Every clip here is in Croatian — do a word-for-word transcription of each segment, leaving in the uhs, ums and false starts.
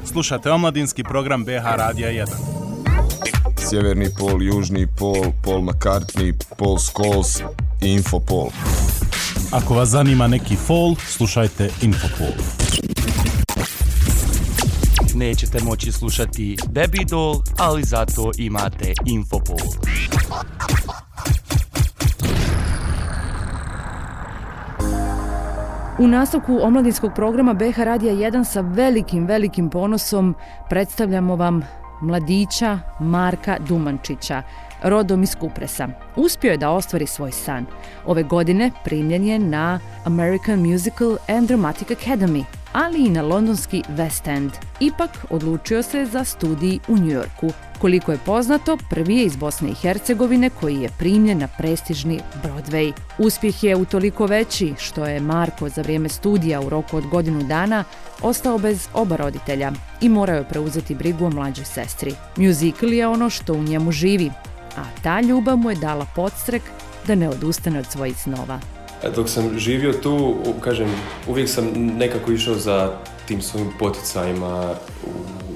Slušate omladinski program B H Radija jedan. Sjeverni pol, južni pol, Paul McCartney, Paul Scholes i Infopol. Ako vas zanima neki fol, slušajte Infopol. Nećete moći slušati Baby Doll, ali zato imate Infopol. U nastavku omladinskog programa B H Radija jedan sa velikim, velikim ponosom predstavljamo vam mladića Marka Dumančića, rodom iz Kupresa. Uspio je da ostvari svoj san. Ove godine primljen je na American Musical and Dramatic Academy, ali i na londonski West End. Ipak odlučio se za studij u New Yorku. Koliko je poznato, prvi je iz Bosne i Hercegovine koji je primljen na prestižni Broadway. Uspjeh je utoliko veći što je Marko za vrijeme studija u roku od godinu dana ostao bez oba roditelja i morao je preuzeti brigu o mlađoj sestri. Musical je ono što u njemu živi, a ta ljubav mu je dala podstrek da ne odustane od svojih snova. Dok sam živio tu, kažem, uvijek sam nekako išao za tim svojim poticajima u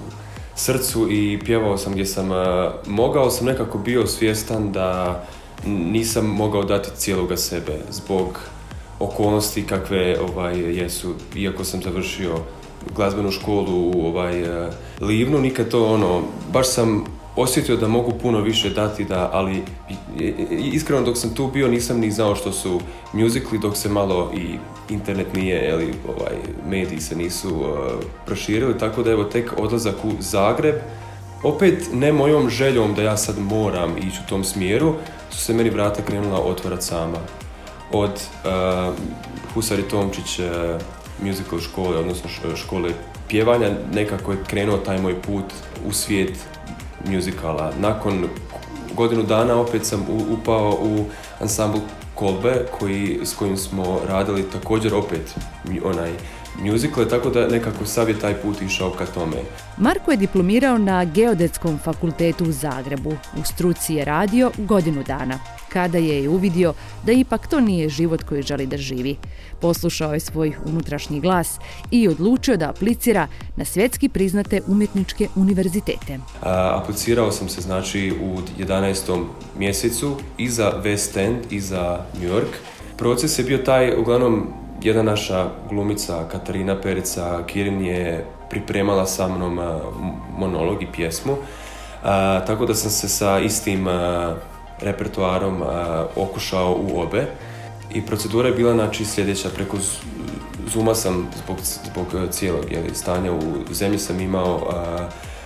srcu i pjevao sam gdje sam mogao, sam nekako bio svjestan da nisam mogao dati cijeloga sebe zbog okolnosti kakve ovaj, jesu. Iako sam završio glazbenu školu u ovaj, Livnu, nikad to ono, baš sam osjetio da mogu puno više dati, da, ali iskreno dok sam tu bio nisam ni znao što su musicali, dok se malo i internet nije, ili ovaj, mediji se nisu uh, proširili, tako da evo tek odlazak u Zagreb, opet ne mojom željom da ja sad moram ići u tom smjeru, su se meni vrata krenula otvarati sama. Od uh, Husari Tomčić uh, musical škole, odnosno škole pjevanja, nekako je krenuo taj moj put u svijet muzikala. Nakon godinu dana opet sam upao u ansambl Kolbe, koji, s kojim smo radili također opet onaj muzikale, tako da nekako sav je taj put išao ka tome. Marko je diplomirao na Geodetskom fakultetu u Zagrebu. U struci je radio godinu dana, kada je uvidio da ipak to nije život koji želi da živi. Poslušao je svoj unutrašnji glas i odlučio da aplicira na svjetski priznate umjetničke univerzitete. A, aplicirao sam se znači u jedanaestom mjesecu i za West End i za New York. Proces je bio taj, uglavnom, jedna naša glumica, Katarina Perica Kirin, je pripremala sa mnom uh, monolog i pjesmu, uh, tako da sam se sa istim uh, repertoarom uh, okušao u obe. I procedura je bila znači sljedeća, preko Zooma sam zbog, zbog cijelog jeli, stanja u zemlji sam imao uh,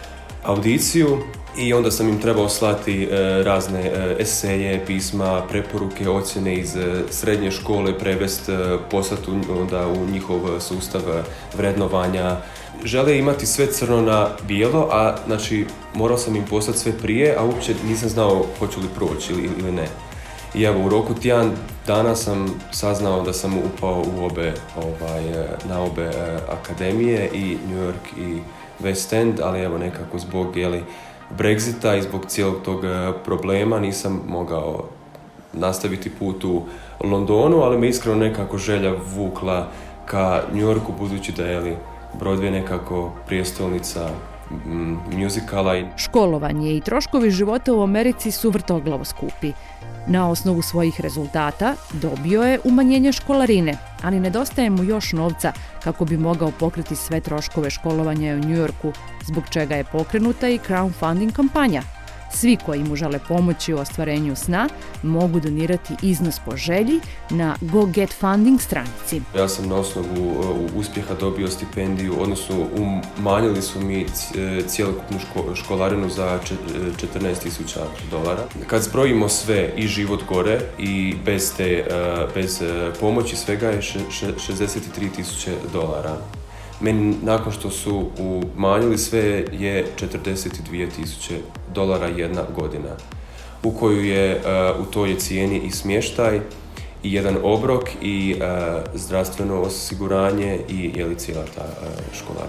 audiciju i onda sam im trebao slati uh, razne uh, eseje, pisma, preporuke, ocjene iz uh, srednje škole, prevest, uh, poslati onda u njihov sustav vrednovanja. Žele imati sve crno na bijelo, a znači morao sam im poslati sve prije, a uopće nisam znao hoću li proći ili, ili ne. I evo, u roku tjedan dana sam saznao da sam upao u obe, ovaj, na obe akademije, i New York i West End, ali evo nekako zbog jeli, Brexita i zbog cijelog tog problema nisam mogao nastaviti put u Londonu, ali me iskreno nekako želja vukla ka New Yorku, budući da je Broadway nekako prijestolnica mm, muzikala. Školovanje i troškovi života u Americi su vrtoglavo skupi. Na osnovu svojih rezultata dobio je umanjenje školarine, ali nedostaje mu još novca kako bi mogao pokriti sve troškove školovanja u New Yorku, zbog čega je pokrenuta i crowdfunding kampanja. Svi koji mu žele pomoći u ostvarenju sna mogu donirati iznos po želji na Go Get Funding stranici. Ja sam na osnovu uspjeha dobio stipendiju, odnosno umanjili su mi cjelokupnu školarinu za četrnaest tisuća dolara. Kad zbrojimo sve, i život gore i bez, te, bez pomoći svega, je šezdeset tri tisuće dolara. Meni nakon što su umanjili sve je četrdeset dvije tisuće dolara jedna godina, u koju je uh, u toj cijeni i smještaj, i jedan obrok, i uh, zdravstveno osiguranje, i jeli cijela ta uh, školarina.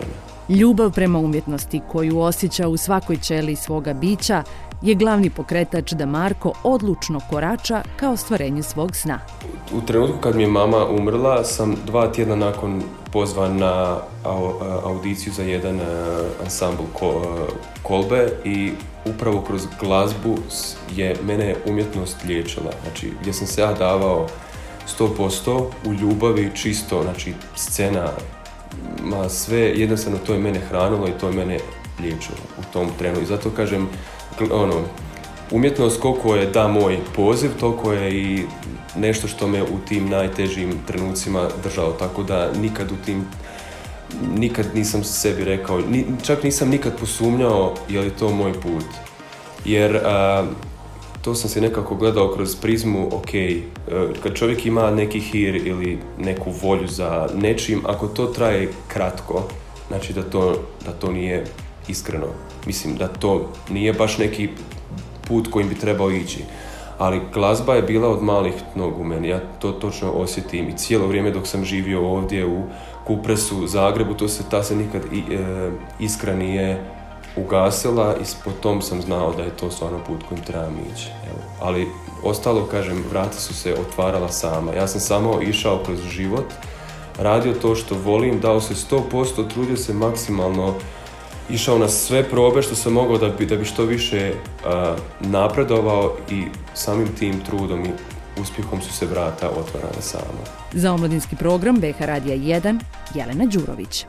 Ljubav prema umjetnosti koju osjeća u svakoj ćeliji svoga bića je glavni pokretač da Marko odlučno korača ka ostvarenju svog sna. U trenutku kad mi je mama umrla sam dva tjedna nakon pozvan na audiciju za jedan ansambl kolbe i upravo kroz glazbu je mene umjetnost liječila. Znači, gdje sam se ja davao sto posto u ljubavi, čisto, znači scena, ma sve, jednostavno to je mene hranilo i to je mene liječilo u tom trenu. I zato kažem, ono, umjetnost koliko je da moj poziv, toliko je i nešto što me u tim najtežim trenucima držalo, tako da nikad u tim, nikad nisam sebi rekao, ni, čak nisam nikad posumnjao je li to moj put. Jer a, to sam se nekako gledao kroz prizmu, ok, kad čovjek ima neki hir ili neku volju za nečim, ako to traje kratko, znači da to, da to nije iskreno. Mislim da to nije baš neki put kojim bi trebao ići. Ali glazba je bila od malih nogu u meni, ja to točno osjetim i cijelo vrijeme dok sam živio ovdje u Kupresu, Zagrebu, to se, ta se nikad i, e, iskra nije ugasila i po tom sam znao da je to stvarno put kojim trebam ići. Evo. Ali ostalo, kažem, vrata su se otvarala sama. Ja sam samo išao kroz život, radio to što volim, dao se sto posto, trudio se maksimalno, išao na sve probe što sam mogao da bi, da bi što više uh, napredovao i samim tim trudom i uspjehom su se vrata otvarala sama. Za omladinski program B H Radija jedan, Jelena Đurović.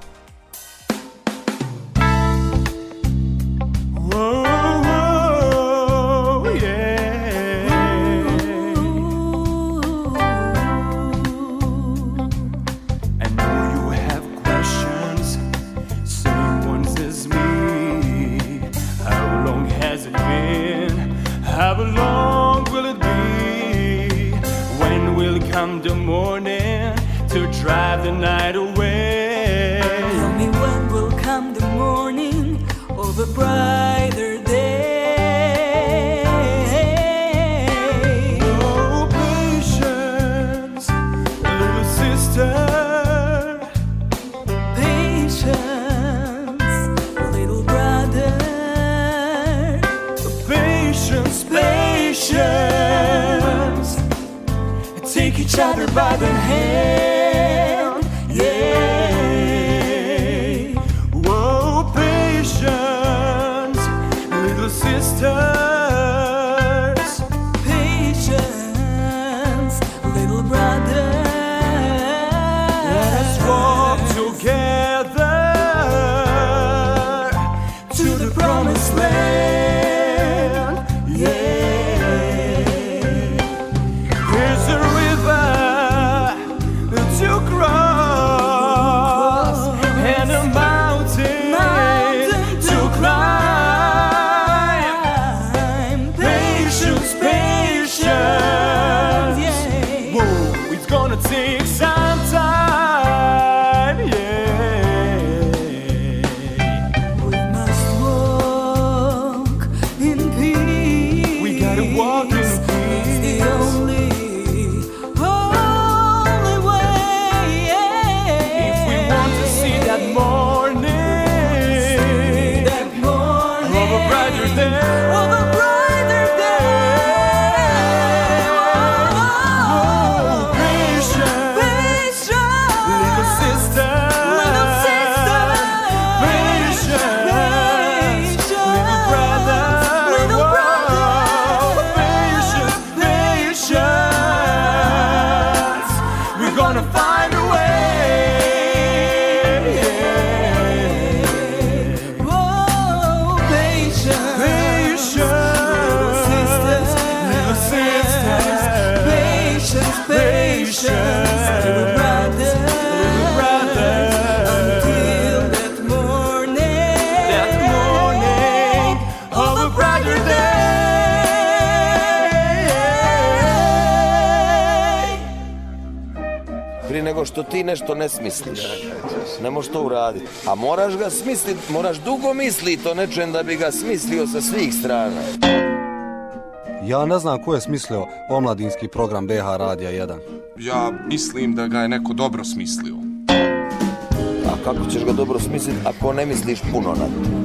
Come the morning to drive the night away. Tell me when will come the morning of a brighter day. Oh, patience, little sister. Patience, little brother. Patience, patience. Take each other by the hand, yeah. Whoa, patience, little sisters. Patience, little brother. Let's walk together to the promised land, yeah. Nego što ti nešto ne smisliš, ne možeš to uraditi. A moraš ga smisliti, moraš dugo misliti o nečem da bi ga smislio sa svih strana. Ja ne znam ko je smislio omladinski program B H Radija jedan. Ja mislim da ga je neko dobro smislio. A kako ćeš ga dobro smisliti ako ne misliš puno na to?